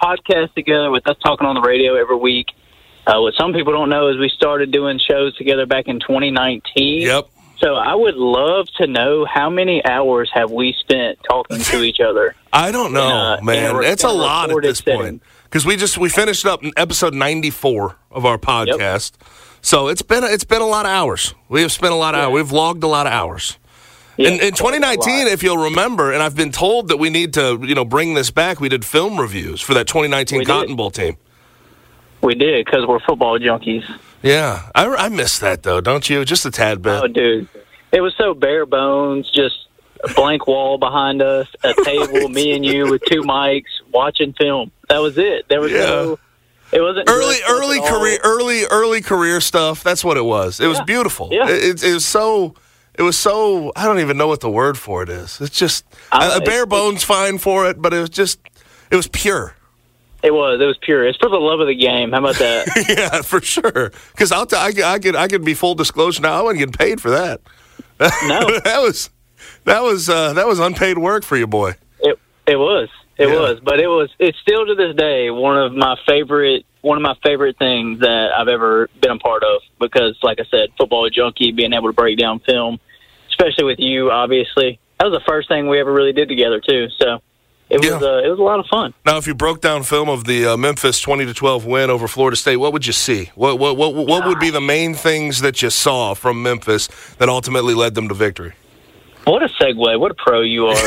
podcast together with us talking on the radio every week. What some people don't know is we started doing shows together back in 2019. Yep. So I would love to know how many hours have we spent talking to each other. I don't know, man. It's a lot at this point. Because we finished up in episode 94 of our podcast. Yep. So it's been a lot of hours. We have spent a lot of hours. We've logged a lot of hours. Yeah, in 2019, if you'll remember, and I've been told that we need to, bring this back. We did film reviews for that 2019 Cotton Bowl team. We did, because we're football junkies. Yeah, I miss that though, don't you? Just a tad bit. Oh, dude, it was so bare bones. Just a blank wall behind us, a table, me and you with two mics watching film. That was it. There was no. It wasn't early career stuff. That's what it was. It was beautiful. Yeah. It was so. It was so, I don't even know what the word for it is. It's just, a bare bones fine for it, but it was pure. It was pure. It's for the love of the game. How about that? Yeah, for sure. Because I could be full disclosure now. I wasn't getting paid for that. No. that was unpaid work for you, boy. It was. It was. But it's still to this day one of my favorite things that I've ever been a part of, because, like I said, football junkie, being able to break down film, especially with you, obviously. That was the first thing we ever really did together, too. So it was a lot of fun. Now, if you broke down film of the Memphis 20-12 win over Florida State, what would you see? What would be the main things that you saw from Memphis that ultimately led them to victory? What a segue. What a pro you are.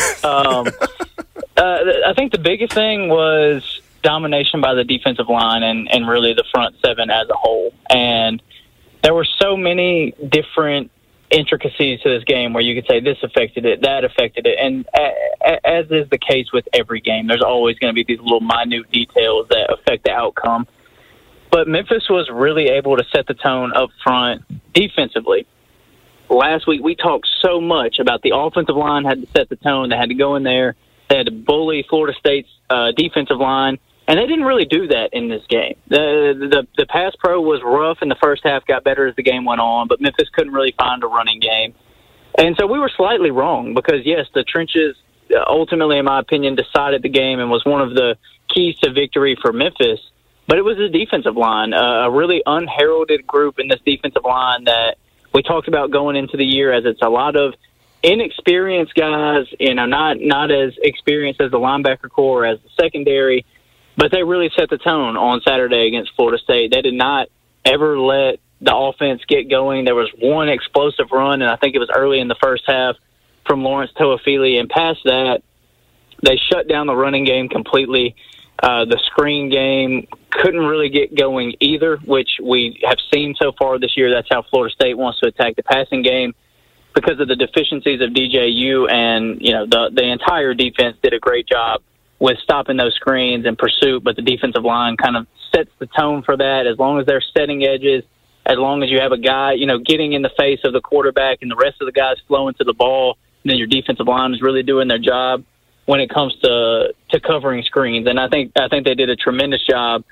I think the biggest thing was domination by the defensive line and really the front seven as a whole. And there were so many different intricacies to this game where you could say this affected it, that affected it. And as is the case with every game, there's always going to be these little minute details that affect the outcome. But Memphis was really able to set the tone up front defensively. Last week we talked so much about the offensive line had to set the tone. They had to go in there. They had to bully Florida State's defensive line. And they didn't really do that in this game. The pass pro was rough in the first half, got better as the game went on, but Memphis couldn't really find a running game. And so we were slightly wrong because, yes, the trenches ultimately, in my opinion, decided the game and was one of the keys to victory for Memphis. But it was the defensive line, a really unheralded group in this defensive line that we talked about going into the year, as it's a lot of inexperienced guys, not as experienced as the linebacker core, as the secondary. But they really set the tone on Saturday against Florida State. They did not ever let the offense get going. There was one explosive run, and I think it was early in the first half from Lawrence Toafili. And past that, they shut down the running game completely. The screen game couldn't really get going either, which we have seen so far this year. That's how Florida State wants to attack the passing game because of the deficiencies of DJU, and the entire defense did a great job with stopping those screens and pursuit, but the defensive line kind of sets the tone for that. As long as they're setting edges, as long as you have a guy, getting in the face of the quarterback and the rest of the guys flowing to the ball, then your defensive line is really doing their job when it comes to covering screens. And I think they did a tremendous job,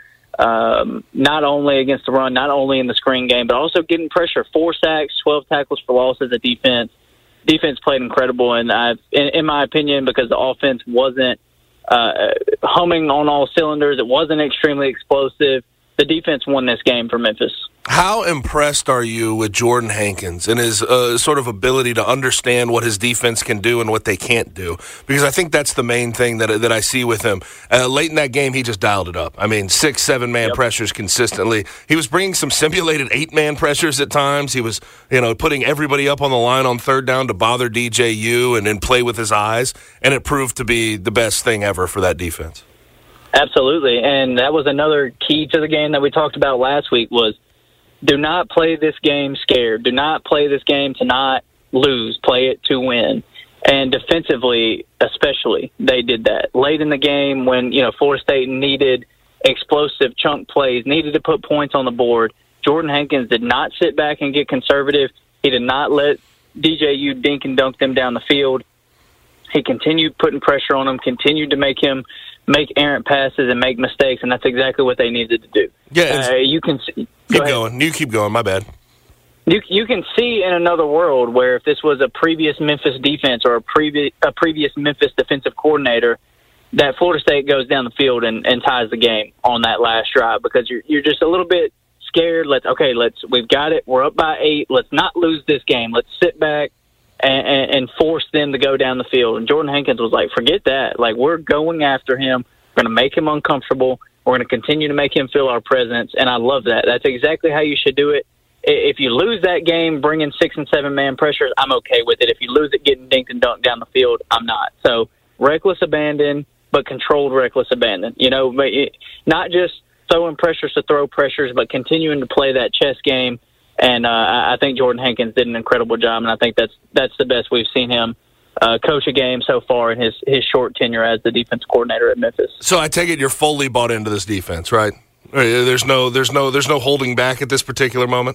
not only against the run, not only in the screen game, but also getting pressure. 4 sacks, 12 tackles for loss as a defense. Defense played incredible, and in my opinion, because the offense wasn't humming on all cylinders. It wasn't extremely explosive. The defense won this game for Memphis. How impressed are you with Jordan Hankins and his sort of ability to understand what his defense can do and what they can't do? Because I think that's the main thing that I see with him. Late in that game, he just dialed it up. I mean, 6, 7-man pressures consistently. He was bringing some simulated 8-man pressures at times. He was, putting everybody up on the line on third down to bother DJU and then play with his eyes, and it proved to be the best thing ever for that defense. Absolutely, and that was another key to the game that we talked about last week was do not play this game scared. Do not play this game to not lose. Play it to win. And defensively, especially, they did that. Late in the game when, Florida State needed explosive chunk plays, needed to put points on the board, Jordan Hankins did not sit back and get conservative. He did not let DJU dink and dunk them down the field. He continued putting pressure on him, continued to make him make errant passes and make mistakes, and that's exactly what they needed to do. Yeah, you can keep going. You keep going. My bad. You can see in another world where if this was a previous Memphis defense or a previous Memphis defensive coordinator, that Florida State goes down the field and ties the game on that last drive, because you're just a little bit scared. We've got it. We're up by 8. Let's not lose this game. Let's sit back and force them to go down the field. And Jordan Hankins was like, forget that. Like, we're going after him. We're going to make him uncomfortable. We're going to continue to make him feel our presence. And I love that. That's exactly how you should do it. If you lose that game bringing 6 and 7 man pressures, I'm okay with it. If you lose it getting dinked and dunked down the field, I'm not. So reckless abandon, but controlled reckless abandon. Not just throwing pressures to throw pressures, but continuing to play that chess game. And I think Jordan Hankins did an incredible job, and I think that's the best we've seen him coach a game so far in his short tenure as the defense coordinator at Memphis. So I take it you're fully bought into this defense, right? There's no holding back at this particular moment.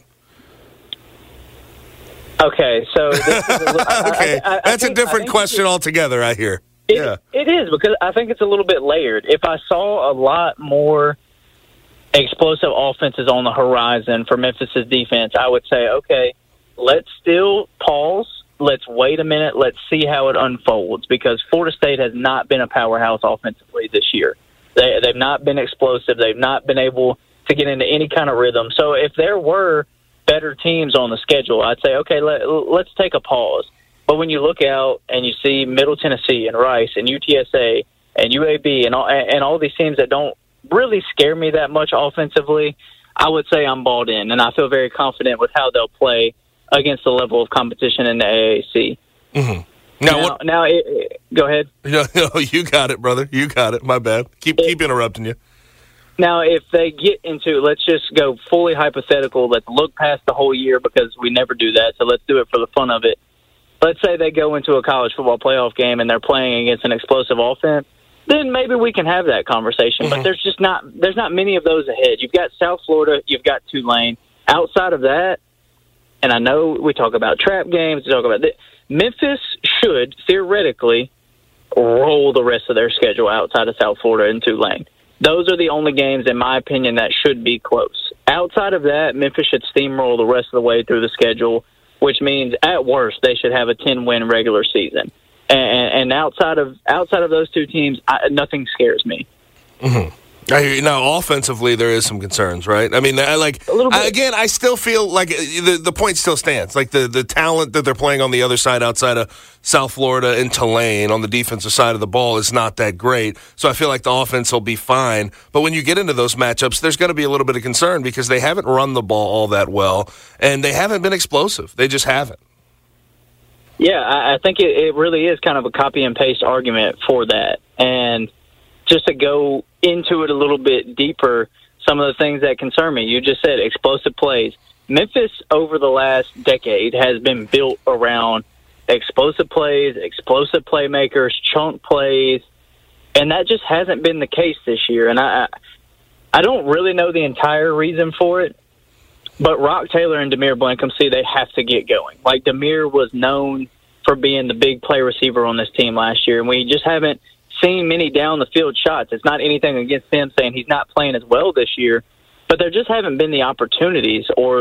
Okay, so this is okay, that's a different question altogether. I hear. It is, because I think it's a little bit layered. If I saw a lot more explosive offenses on the horizon for Memphis's defense, I would say, okay, let's still pause. Let's wait a minute. Let's see how it unfolds, because Florida State has not been a powerhouse offensively this year. They've not been explosive. They've not been able to get into any kind of rhythm. So if there were better teams on the schedule, I'd say, okay, let's take a pause. But when you look out and you see Middle Tennessee and Rice and UTSA and UAB and all these teams that don't really scare me that much offensively, I would say I'm balled in, and I feel very confident with how they'll play against the level of competition in the AAC. Mm-hmm. Now, go ahead. No, you got it, brother. You got it. My bad. Keep interrupting you. Now, if they get into, let's just go fully hypothetical. Let's look past the whole year, because we never do that, so let's do it for the fun of it. Let's say they go into a college football playoff game and they're playing against an explosive offense. Then maybe we can have that conversation. Mm-hmm. But there's not many of those ahead. You've got South Florida, you've got Tulane. Outside of that, and I know we talk about trap games, we talk about this, Memphis should theoretically roll the rest of their schedule outside of South Florida and Tulane. Those are the only games, in my opinion, that should be close. Outside of that, Memphis should steamroll the rest of the way through the schedule, which means at worst they should have a 10-win regular season. And outside of those two teams, nothing scares me. Mm-hmm. I hear you. Now, offensively, there is some concerns, right? I mean, I still feel like the point still stands. Like the talent that they're playing on the other side, outside of South Florida and Tulane, on the defensive side of the ball, is not that great. So I feel like the offense will be fine. But when you get into those matchups, there's going to be a little bit of concern, because they haven't run the ball all that well, and they haven't been explosive. They just haven't. Yeah, I think it really is kind of a copy and paste argument for that. And just to go into it a little bit deeper, some of the things that concern me, you just said explosive plays. Memphis over the last decade has been built around explosive plays, explosive playmakers, chunk plays, and that just hasn't been the case this year. And I don't really know the entire reason for it, but Rock Taylor and Demir Blankenship, they have to get going. Like, Demir was known for being the big play receiver on this team last year, and we just haven't seen many down the field shots. It's not anything against him saying he's not playing as well this year, but there just haven't been the opportunities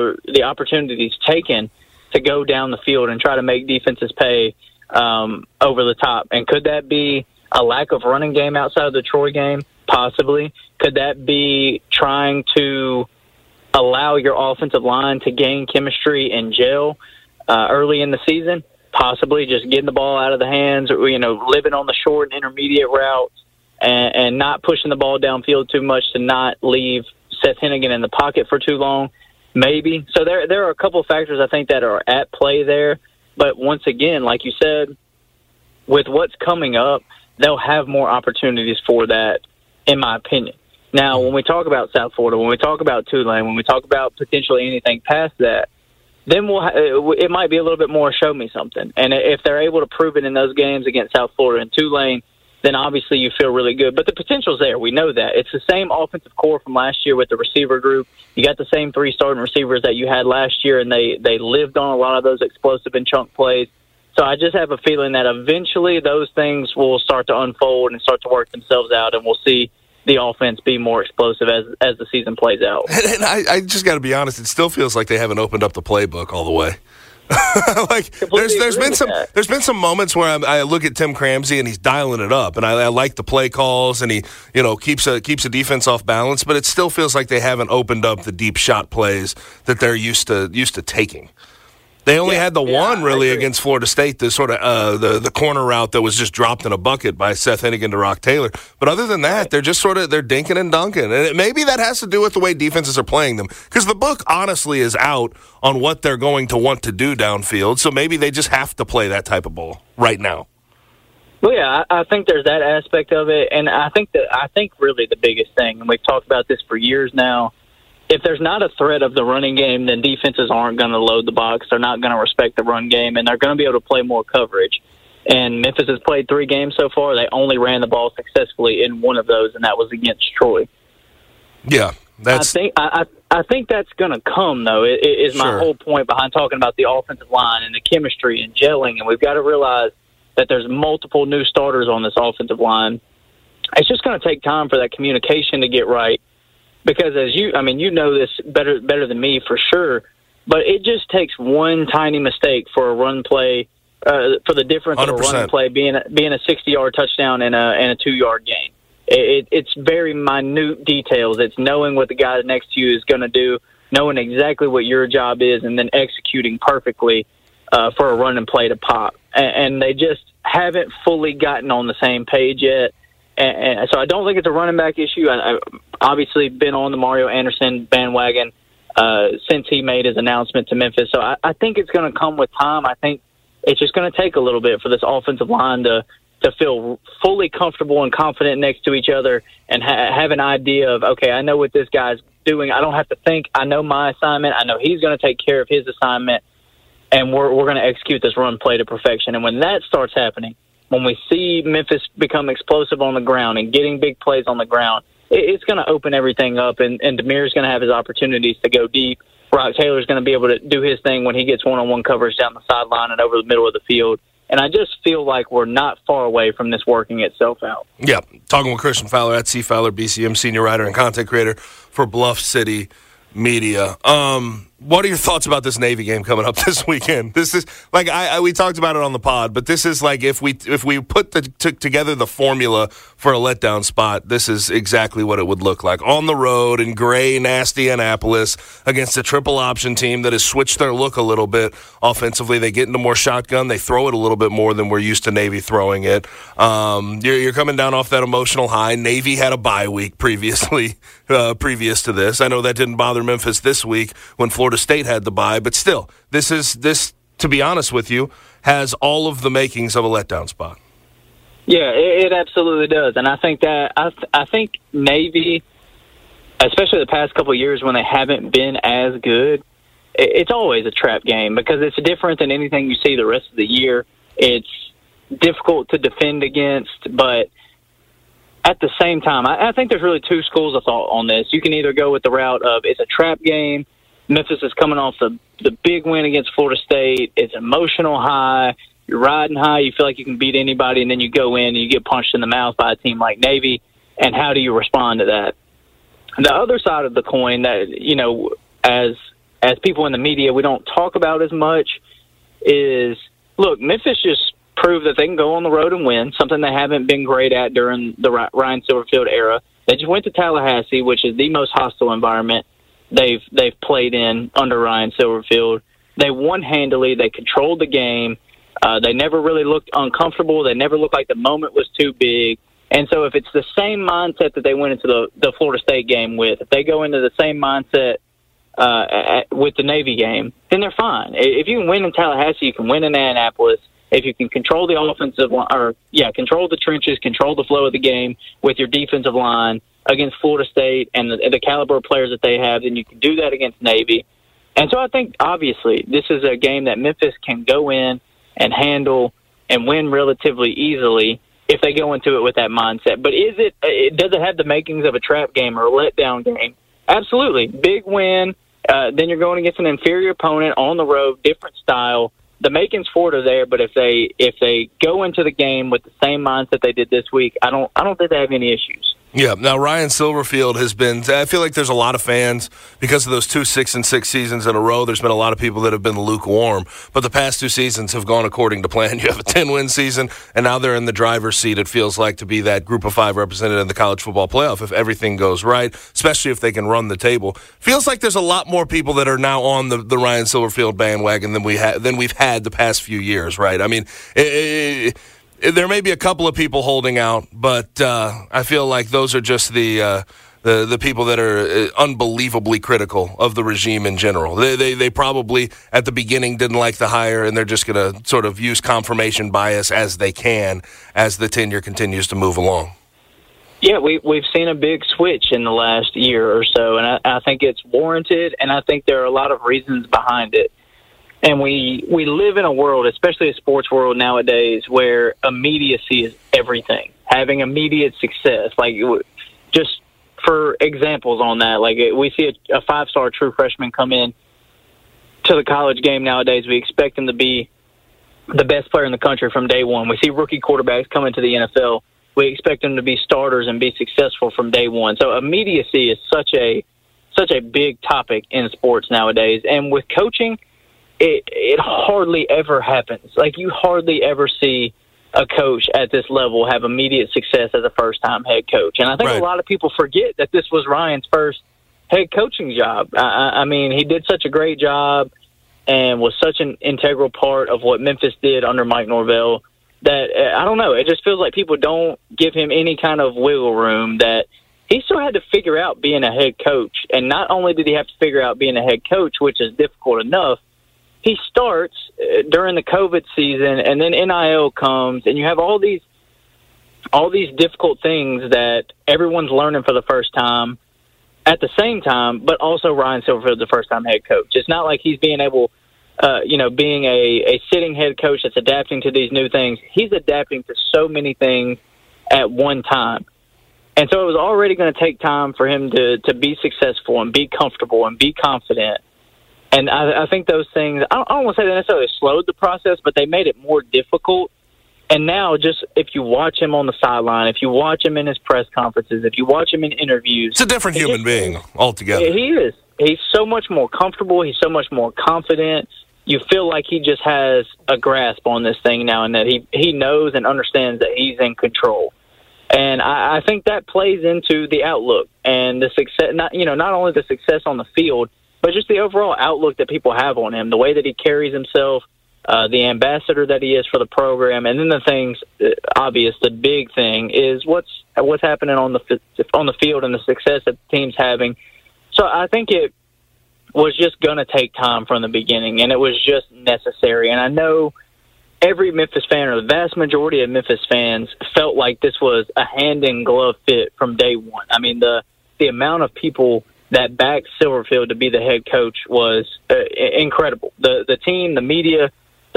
taken to go down the field and try to make defenses pay over the top. And could that be a lack of running game outside of the Troy game? Possibly. Could that be trying to allow your offensive line to gain chemistry and gel early in the season? Possibly. Just getting the ball out of the hands, or, living on the short and intermediate routes and not pushing the ball downfield too much to not leave Seth Hennigan in the pocket for too long. Maybe. So there are a couple of factors I think that are at play there. But once again, like you said, with what's coming up, they'll have more opportunities for that, in my opinion. Now, when we talk about South Florida, when we talk about Tulane, when we talk about potentially anything past that, then it might be a little bit more show me something. And if they're able to prove it in those games against South Florida and Tulane, then obviously you feel really good. But the potential's there. We know that. It's the same offensive core from last year with the receiver group. You got the same 3 starting receivers that you had last year, and they lived on a lot of those explosive and chunk plays. So I just have a feeling that eventually those things will start to unfold and start to work themselves out, and we'll see the offense be more explosive as the season plays out. And I just got to be honest, it still feels like they haven't opened up the playbook all the way. Like there's been some moments where I look at Tim Cramsey and he's dialing it up, and I like the play calls, and he keeps a defense off balance, but it still feels like they haven't opened up the deep shot plays that they're used to taking. They only had the one really against Florida State, the sort of the corner route that was just dropped in a bucket by Seth Hennigan to Rock Taylor. But other than that, they're just they're dinking and dunking. And maybe that has to do with the way defenses are playing them. Because the book honestly is out on what they're going to want to do downfield. So maybe they just have to play that type of ball right now. Well, yeah, I think there's that aspect of it. And I think really the biggest thing, and we've talked about this for years now, if there's not a threat of the running game, then defenses aren't going to load the box. They're not going to respect the run game, and they're going to be able to play more coverage. And Memphis has played 3 games so far. They only ran the ball successfully in one of those, and that was against Troy. Yeah, I think that's going to come, though. It is my whole point behind talking about the offensive line and the chemistry and gelling. And we've got to realize that there's multiple new starters on this offensive line. It's just going to take time for that communication to get right. Because you know this better than me for sure, but it just takes one tiny mistake for a run play, for the difference 100%. Of a run play being a 60-yard touchdown and a 2-yard gain. It's very minute details. It's knowing what the guy next to you is going to do, knowing exactly what your job is, and then executing perfectly for a run and play to pop. And they just haven't fully gotten on the same page yet. And so I don't think it's a running back issue. I've obviously been on the Mario Anderson bandwagon since he made his announcement to Memphis. So I think it's going to come with time. I think it's just going to take a little bit for this offensive line to feel fully comfortable and confident next to each other and have an idea of, okay, I know what this guy's doing. I don't have to think. I know my assignment. I know he's going to take care of his assignment, and we're going to execute this run play to perfection. And when that starts happening, when we see Memphis become explosive on the ground and getting big plays on the ground, it's going to open everything up, and Demir's going to have his opportunities to go deep. Rock Taylor's going to be able to do his thing when he gets one-on-one coverage down the sideline and over the middle of the field. And I just feel like we're not far away from this working itself out. Yeah, talking with Christian Fowler at C. Fowler, BCM, senior writer and content creator for Bluff City Media. What are your thoughts about this Navy game coming up this weekend? This is like we talked about it on the pod, but this is like if we put together the formula for a letdown spot, this is exactly what it would look like on the road in gray, nasty Annapolis against a triple option team that has switched their look a little bit offensively. They get into more shotgun, they throw it a little bit more than we're used to Navy throwing it. You're coming down off that emotional high. Navy had a bye week previous to this. I know that didn't bother Memphis this week when Florida State had the bye, but still, this, to be honest with you, has all of the makings of a letdown spot. Yeah, it absolutely does, and I think that I think Navy, especially the past couple of years when they haven't been as good, it's always a trap game because it's different than anything you see the rest of the year. It's difficult to defend against, but at the same time, I think there's really 2 schools of thought on this. You can either go with the route of it's a trap game. Memphis is coming off the big win against Florida State. It's emotional high. You're riding high. You feel like you can beat anybody, and then you go in and you get punched in the mouth by a team like Navy. And how do you respond to that? The other side of the coin that, as people in the media we don't talk about as much is, look, Memphis just proved that they can go on the road and win, something they haven't been great at during the Ryan Silverfield era. They just went to Tallahassee, which is the most hostile environment they've played in under Ryan Silverfield. They won handily. They controlled the game. They never really looked uncomfortable. They never looked like the moment was too big. And so if it's the same mindset that they went into the Florida State game with, if they go into the same mindset with the Navy game, then they're fine. If you can win in Tallahassee, you can win in Annapolis. If you can control the control the trenches, control the flow of the game with your defensive line against Florida State and the caliber of players that they have, then you can do that against Navy. And so I think, obviously, this is a game that Memphis can go in and handle and win relatively easily if they go into it with that mindset. But does it have the makings of a trap game or a letdown game? Absolutely. Big win. Then you're going against an inferior opponent on the road, different style. The makings for it are there, but if they go into the game with the same mindset they did this week, I don't think they have any issues. Yeah. Now, Ryan Silverfield has been, I feel like there's a lot of fans, because of those 2 6-6 seasons in a row, there's been a lot of people that have been lukewarm. But the past 2 seasons have gone according to plan. You have a 10-win season, and now they're in the driver's seat, it feels like, to be that group of 5 represented in the college football playoff if everything goes right, especially if they can run the table. Feels like there's a lot more people that are now on the Ryan Silverfield bandwagon than we've had the past few years, right? I mean, there may be a couple of people holding out, but I feel like those are just the people that are unbelievably critical of the regime in general. They probably at the beginning didn't like the hire, and they're just going to sort of use confirmation bias as they can as the tenure continues to move along. Yeah, we've seen a big switch in the last year or so, and I think it's warranted, and I think there are a lot of reasons behind it. And we live in a world, especially a sports world nowadays, where immediacy is everything. Having immediate success, like just for examples on that, like we see a 5-star true freshman come in to the college game nowadays. We expect him to be the best player in the country from day one. We see rookie quarterbacks come into the NFL. We expect them to be starters and be successful from day one. So immediacy is such a big topic in sports nowadays. And with coaching, it hardly ever happens. Like, you hardly ever see a coach at this level have immediate success as a first-time head coach. And I think a lot of people forget that this was Ryan's first head coaching job. I mean, he did such a great job and was such an integral part of what Memphis did under Mike Norvell that, I don't know, it just feels like people don't give him any kind of wiggle room, that he still had to figure out being a head coach. And not only did he have to figure out being a head coach, which is difficult enough, he starts during the COVID season, and then NIL comes, and you have all these difficult things that everyone's learning for the first time at the same time, but also Ryan Silverfield's the first-time head coach. It's not like he's being able, being a sitting head coach that's adapting to these new things. He's adapting to so many things at one time. And so it was already going to take time for him to be successful and be comfortable and be confident. And I think those things, I don't want to say they necessarily slowed the process, but they made it more difficult. And now, just if you watch him on the sideline, if you watch him in his press conferences, if you watch him in interviews. It's a different human being altogether. He is. He's so much more comfortable. He's so much more confident. You feel like he just has a grasp on this thing now, and that he knows and understands that he's in control. And I think that plays into the outlook and the success, not only the success on the field, but just the overall outlook that people have on him, the way that he carries himself, the ambassador that he is for the program, and then the things obvious. The big thing is what's happening on the field and the success that the team's having. So I think it was just going to take time from the beginning, and it was just necessary. And I know every Memphis fan, or the vast majority of Memphis fans, felt like this was a hand-in-glove fit from day one. I mean, the amount of people that backed Silverfield to be the head coach was incredible. The team, the media,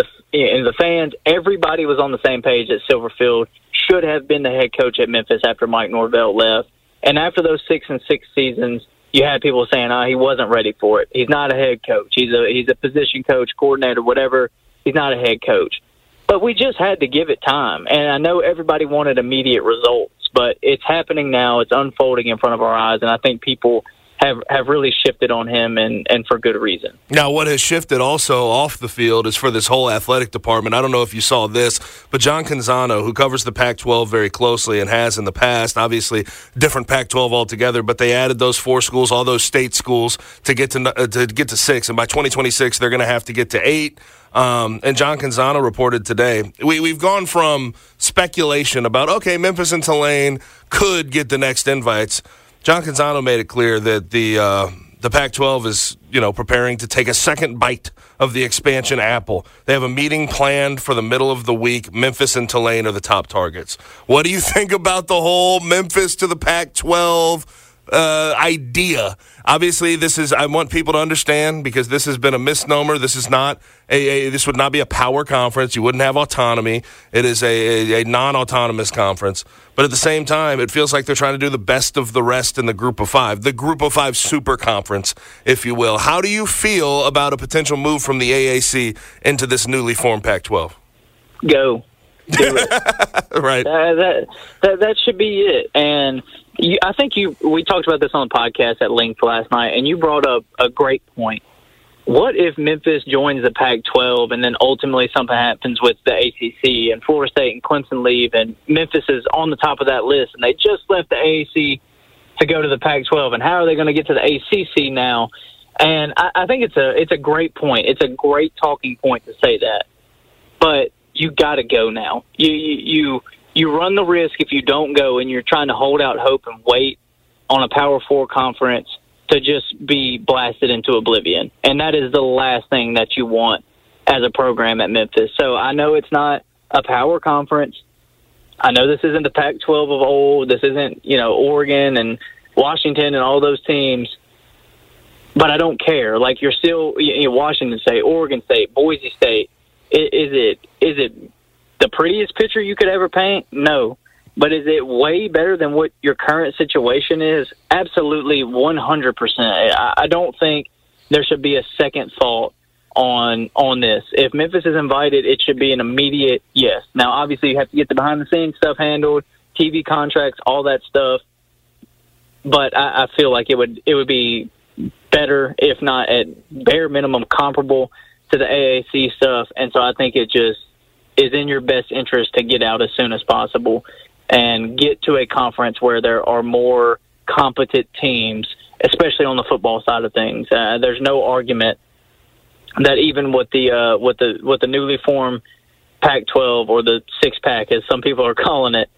and the fans, everybody was on the same page that Silverfield should have been the head coach at Memphis after Mike Norvell left. And after those 6-6 seasons, you had people saying, he wasn't ready for it. He's not a head coach. He's a position coach, coordinator, whatever. He's not a head coach. But we just had to give it time. And I know everybody wanted immediate results, but it's happening now. It's unfolding in front of our eyes, and I think people have really shifted on him, and for good reason. Now, what has shifted also off the field is for this whole athletic department. I don't know if you saw this, but John Canzano, who covers the Pac-12 very closely and has in the past, obviously different Pac-12 altogether, but they added those 4 schools, all those state schools, to get to 6, and by 2026 they're going to have to get to 8. And John Canzano reported today, we've gone from speculation about, okay, Memphis and Tulane could get the next invites. John Canzano made it clear that the Pac-12 is, preparing to take a second bite of the expansion apple. They have a meeting planned for the middle of the week. Memphis and Tulane are the top targets. What do you think about the whole Memphis to the Pac-12 idea? Obviously, I want people to understand, because this has been a misnomer. This is not this would not be a power conference. You wouldn't have autonomy. It is a non-autonomous conference. But at the same time, it feels like they're trying to do the best of the rest in the Group of 5, the Group of 5 super conference, if you will. How do you feel about a potential move from the AAC into this newly formed Pac-12? Go. Do it. Right. That should be it. And I think we talked about this on the podcast at length last night, and you brought up a great point. What if Memphis joins the Pac-12 and then ultimately something happens with the ACC and Florida State and Clemson leave and Memphis is on the top of that list and they just left the AAC to go to the Pac-12, and how are they going to get to the ACC now? And I think it's a great point. It's a great talking point to say that. But you got to go now. You run the risk if you don't go and you're trying to hold out hope and wait on a Power 4 conference to just be blasted into oblivion. And that is the last thing that you want as a program at Memphis. So I know it's not a power conference. I know this isn't the Pac-12 of old. This isn't, Oregon and Washington and all those teams. But I don't care. Like, you're still Washington State, Oregon State, Boise State. Is it the prettiest picture you could ever paint? No. But is it way better than what your current situation is? Absolutely, 100%. I don't think there should be a second thought on this. If Memphis is invited, it should be an immediate yes. Now, obviously, you have to get the behind-the-scenes stuff handled, TV contracts, all that stuff. But I feel like it would be better, if not at bare minimum comparable to the AAC stuff. And so I think it just is in your best interest to get out as soon as possible and get to a conference where there are more competent teams, especially on the football side of things. There's no argument that even with the newly formed Pac-12 or the six-pack, as some people are calling it,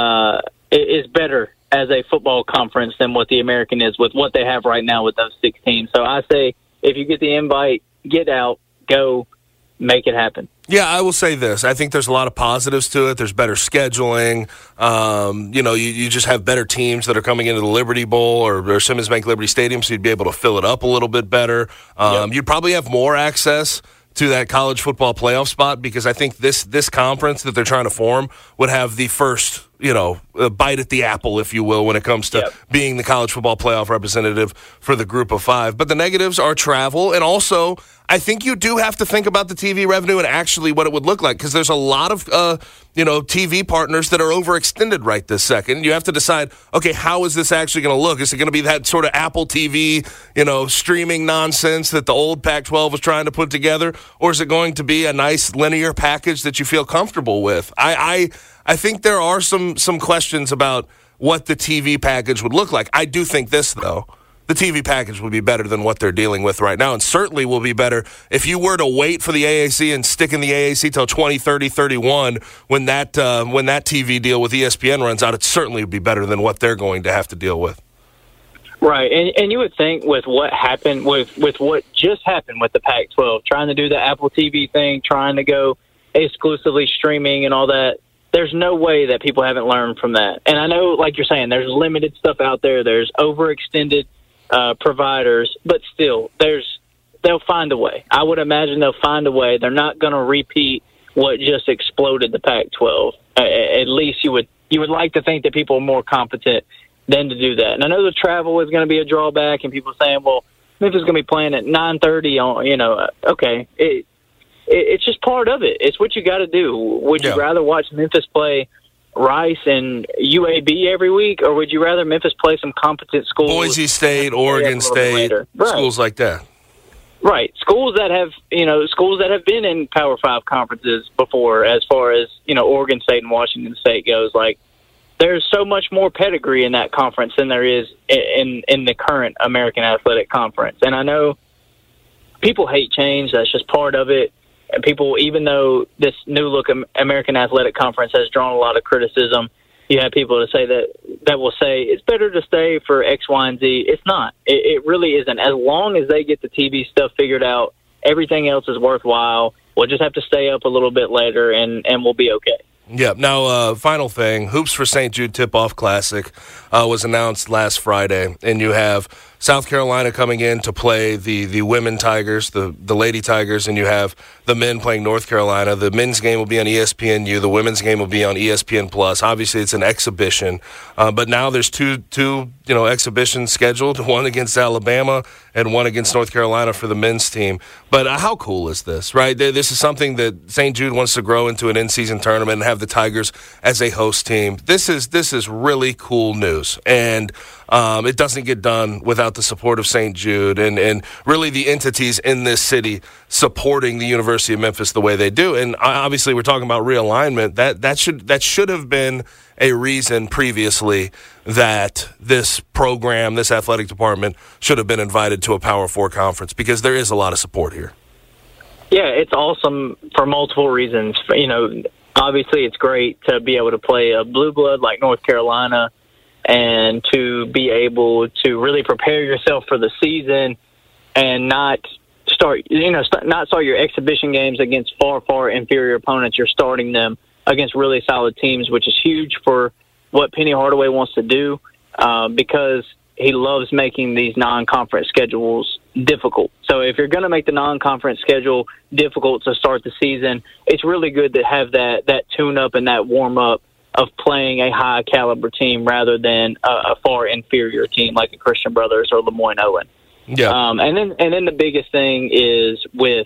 is better as a football conference than what the American is with what they have right now with those 6 teams. So I say, if you get the invite, get out, go, make it happen. Yeah, I will say this. I think there's a lot of positives to it. There's better scheduling. You just have better teams that are coming into the Liberty Bowl or Simmons Bank Liberty Stadium, so you'd be able to fill it up a little bit better. You'd probably have more access to that college football playoff spot because I think this conference that they're trying to form would have the first, bite at the apple, if you will, when it comes to being the college football playoff representative for the group of 5. But the negatives are travel, and also I think you do have to think about the TV revenue and actually what it would look like because there's a lot of, TV partners that are overextended right this second. You have to decide, okay, how is this actually going to look? Is it going to be that sort of Apple TV, streaming nonsense that the old Pac-12 was trying to put together, or is it going to be a nice linear package that you feel comfortable with? I think there are some questions about what the TV package would look like. I do think this, though. The TV package would be better than what they're dealing with right now, and certainly will be better if you were to wait for the AAC and stick in the AAC till 2030, 31 when that TV deal with ESPN runs out. It certainly would be better than what they're going to have to deal with. Right, and you would think with what happened, with what just happened with the Pac-12, trying to do the Apple TV thing, trying to go exclusively streaming and all that, there's no way that people haven't learned from that. And I know, like you're saying, there's limited stuff out there. There's overextended providers, but still, they'll find a way. I would imagine they'll find a way. They're not going to repeat what just exploded the Pac-12. At least you would like to think that people are more competent than to do that. And I know the travel is going to be a drawback, and people saying, "Well, Memphis is going to be playing at 9:30 on." Okay, it's just part of it. It's what you got to do. Would you rather watch Memphis play Rice and UAB every week, or would you rather Memphis play some competent schools? Boise State, Oregon State, schools like that. Right. Schools that have been in Power 5 conferences before, as far as, Oregon State and Washington State goes. Like, there's so much more pedigree in that conference than there is in the current American Athletic Conference. And I know people hate change. That's just part of it. And people, even though this new look American Athletic Conference has drawn a lot of criticism, you have people to say that will say it's better to stay for X, Y, and Z. It's not. It really isn't. As long as they get the TV stuff figured out, everything else is worthwhile. We'll just have to stay up a little bit later, and we'll be okay. Yeah. Now, final thing, Hoops for St. Jude Tip-Off Classic was announced last Friday, and you have South Carolina coming in to play the women Tigers, the Lady Tigers, and you have the men playing North Carolina. The men's game will be on ESPNU. The women's game will be on ESPN Plus. Obviously, it's an exhibition, but now there's two exhibitions scheduled, one against Alabama and one against North Carolina for the men's team. But how cool is this, right? This is something that St. Jude wants to grow into an in-season tournament and have the Tigers as a host team. This is really cool news, and it doesn't get done without the support of St. Jude and really the entities in this city supporting the University of Memphis the way they do. And obviously, we're talking about realignment. That should have been a reason previously that this program, this athletic department, should have been invited to a Power 4 conference, because there is a lot of support here. Yeah, it's awesome for multiple reasons. Obviously it's great to be able to play a blue blood like North Carolina and to be able to really prepare yourself for the season and not start your exhibition games against far inferior opponents. You're starting them against really solid teams, which is huge for what Penny Hardaway wants to do, because he loves making these non-conference schedules difficult. So if you're going to make the non-conference schedule difficult to start the season, it's really good to have that tune-up and that warm-up of playing a high-caliber team rather than a far inferior team like the Christian Brothers or Lemoyne Owen. Yeah. And then the biggest thing is with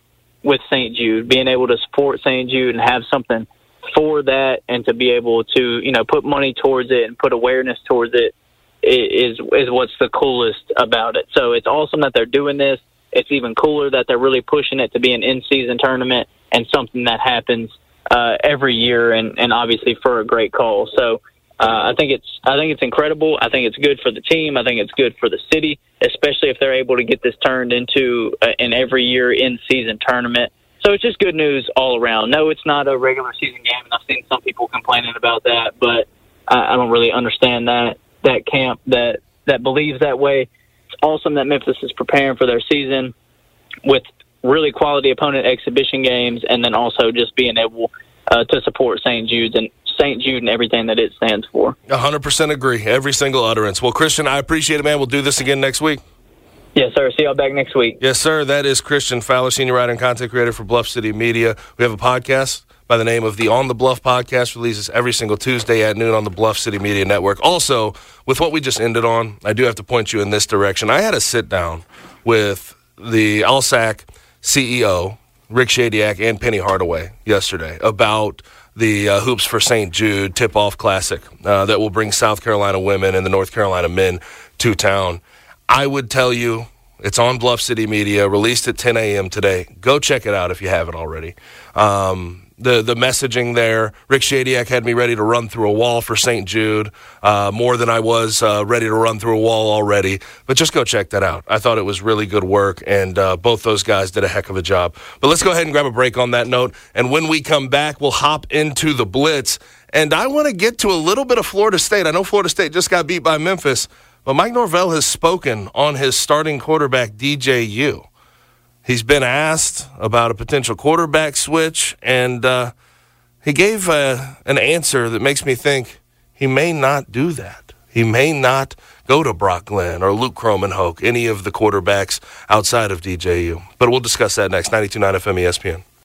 St. Jude, being able to support St. Jude and have something for that, and to be able to put money towards it and put awareness towards it is what's the coolest about it. So it's awesome that they're doing this. It's even cooler that they're really pushing it to be an in-season tournament and something that happens every year, and obviously for a great call. So I think it's incredible. I think it's good for the team. I think it's good for the city, especially if they're able to get this turned into an every year in-season tournament. So it's just good news all around. No, it's not a regular season game, and I've seen some people complaining about that, but I don't really understand that camp that believes that way. It's awesome that Memphis is preparing for their season with really quality opponent exhibition games, and then also just being able to support St. Jude and everything that it stands for. 100% agree. Every single utterance. Well, Christian, I appreciate it, man. We'll do this again next week. Yes, sir. See y'all back next week. Yes, sir. That is Christian Fowler, senior writer and content creator for Bluff City Media. We have a podcast by the name of the On the Bluff Podcast, releases every single Tuesday at noon on the Bluff City Media Network. Also, with what we just ended on, I do have to point you in this direction. I had a sit-down with the ALSAC CEO, Rick Shadiak, and Penny Hardaway yesterday about the Hoops for St. Jude Tip-Off Classic that will bring South Carolina women and the North Carolina men to town. I would tell you, it's on Bluff City Media, released at 10 a.m. today. Go check it out if you haven't already. The messaging there, Rick Shadiak had me ready to run through a wall for St. Jude, more than I was ready to run through a wall already. But just go check that out. I thought it was really good work, and both those guys did a heck of a job. But let's go ahead and grab a break on that note. And when we come back, we'll hop into the Blitz. And I want to get to a little bit of Florida State. I know Florida State just got beat by Memphis, but Mike Norvell has spoken on his starting quarterback, DJU. He's been asked about a potential quarterback switch, and he gave an answer that makes me think he may not do that. He may not go to Brock Glenn or Luke Kromenhoek, any of the quarterbacks outside of DJU. But we'll discuss that next. 92.9 FM ESPN.